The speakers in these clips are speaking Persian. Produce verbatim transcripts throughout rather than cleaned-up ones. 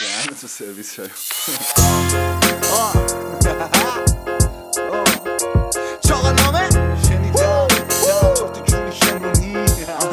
دهن تو سرویس شاید چاقا نامه شنیدم تو جونی شمرونی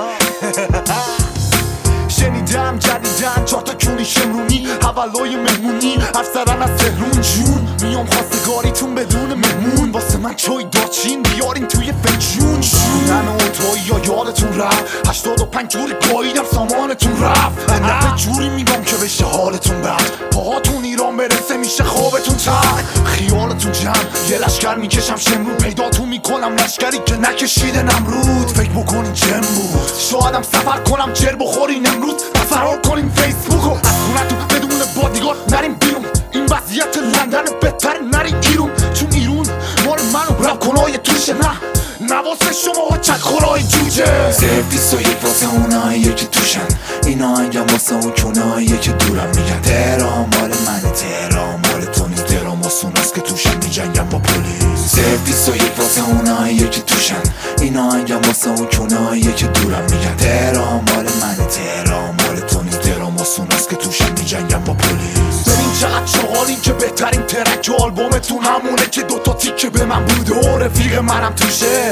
شنیدم جدیدن چهار تا کونی شمرونی حولای مهمونی افسرن از تهرون جون میام خواستگاریتون بدون مهمون واسه من چای دارچین بیارین توی فنجون من و توی یا یادتون رفت هشتاد و پنج جوری پاییدم سامانتون رفت نفه جوری میگم که بشه حالتون بد پاهاتون ایران برسه میشه خوابتون تر خیالتون جمع یه لشکر میکشم شمرون پیداتون میکنم لشکری که نکشیده نمرود فکر بکنین چم بود شایدم سفر کنم جر بخورین امروز فرار کنیم فیسبوکو از خونتون بدون بادیگارد نریم بیرون این وضعیت لندن بهتر نریم ایرون چون ایرون مال منو رب کنای توشه نه نواسه شما چک خورای جوجه سرویس و یک واسه اونایی که توشن اینا انگم واسه اون چونایی که دورم میگن تهران مال منه تهران مال تو نیست تهران واسه اوناست که توشن میجنگم با پلیس سرویس و یک واسه اونایی که توشن اینا انگم واسه اون چونایی که دورم میگن تهران مال منه تهران مال تو نیست تهران واسه اوناست که توشن میجنگم با پلیس ببین چقدر شغالین که بهترین ترک و آلبومتون همونه که دوتا تیکه به من بوده و رفیق منم توشه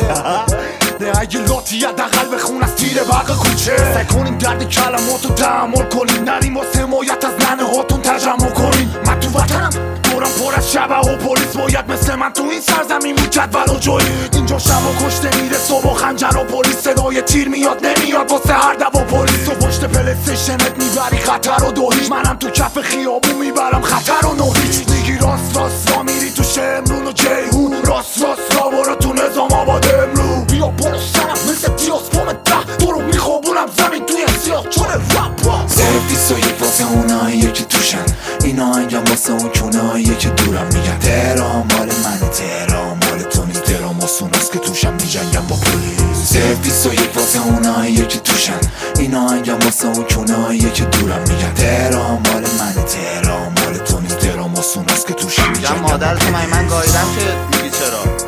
نه اگه لاتی حداقل بخون از تیر برق کوچه سعی کنین درد کلماتو تحمل کنین نریم واسه حمایت از ننه هاتون تجمع کنین من تو وطنم دورم پر از شبه و پلیس باید مثل من تو این سرزمین مجدول و جایی اینجا شبا کشته میره صبح خنجر و پلیس صدای تیر میاد نمیاد واسه هر دو پلیس و پشت پلیستیشنت میبری خطر و دوهیش منم تو کف خیابون میبرم خطر و نوهیچ میگی راست راست را میری تو شمرون و جیهون راست راست را برو تو نظام آباد امرو بیا برو سرم مثل دیاسپوم ده برو میخوابونم زمین توی سیاه چون رپ سرویس و یک واسه اونایی که توشن اینا انگم واسه اون چونایی که دورم میگن تهران مال منه تهران مال تو نیست تهران واسه اوناست که توشن میجنگم با پلیس سرویس و یک واسه اونایی که توشن اینا انگم واسه اون چونایی که دورم میگن تهران مال منه تهران مال تو نیست تهران واسه اوناست که توشن میجنگم با مادرتو من من گایدم که میگی چرا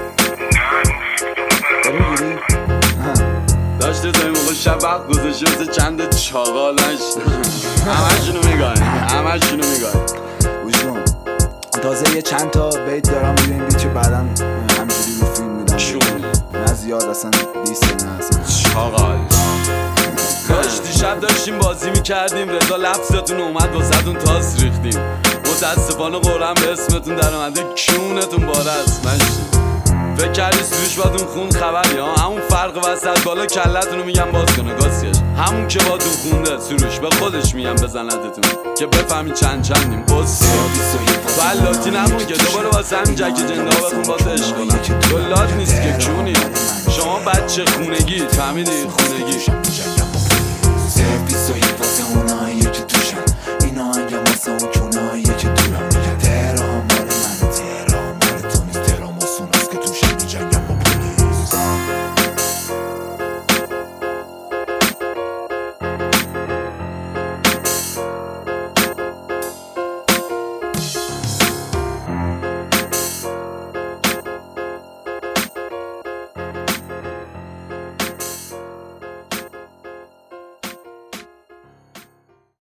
داشته تا این موقع شب وقت گذاشته مثل چند چاقال نشته همه شونو میگاه همه شونو میگاه وجدون تازه یه چند تا بیت دارم روی این بیت که بعدا همینجوری رو فیلم میدم چون نه زیاد اصلا دیست نه اصلا چاقال داشت دیشب داشتیم بازی میکردیم رضا لفظتون اومد واسهتون تاس ریختیم متاسفانه قرآن به اسمتون در اومده کیونتون باره است نشتیم فکر کردی سروش با اون خون خبری ها همون فرق وسط بالا کلتون رو میگم باز کنه گاسکش همون که با دون خونده سروش به خودش میگم بزندتون که بفهمی چند چندیم بس بلاتی نمون که دوباره واسه همین جک جنده ها بخون باز عشق کنم دولات نیست که کونی شما بچه خونگی فهمیدی خونگی